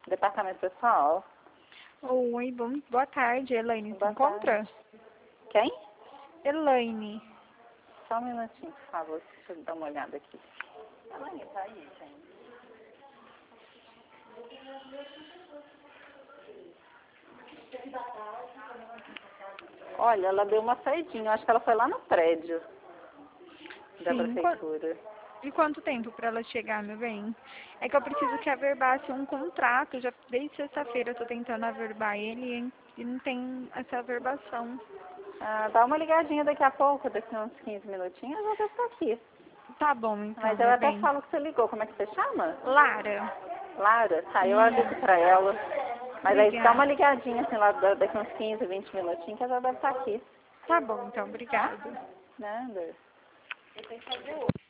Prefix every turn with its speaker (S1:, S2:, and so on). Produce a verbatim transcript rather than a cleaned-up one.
S1: Departamento pessoal.
S2: Oi, bom, boa tarde, Elaine. Se
S1: Boa
S2: encontra?
S1: Quem?
S2: Elaine.
S1: Só um minutinho, por favor. Deixa eu dar uma olhada aqui. Ela tá aí, gente. Olha, ela deu uma saidinha. Acho que ela foi lá no prédio da
S2: Sim.
S1: prefeitura.
S2: E quanto tempo para ela chegar, meu bem? É que eu preciso que averbasse um contrato. Já desde sexta-feira eu tô tentando averbar ele hein, e não tem essa averbação.
S1: Ah, dá uma ligadinha daqui a pouco, daqui uns quinze minutinhos, ela deve estar aqui.
S2: Tá bom, então,
S1: Mas eu
S2: meu
S1: até
S2: bem.
S1: falo que você ligou. Como é que você chama?
S2: Lara.
S1: Lara? Tá, eu
S2: Hum.
S1: aviso pra ela. Mas aí dá uma
S2: Obrigada.
S1: ligadinha, assim, lá da- daqui uns quinze, vinte minutinhos, que ela já deve estar aqui.
S2: Tá bom, então,
S1: Tá?
S2: obrigada.
S1: Nada.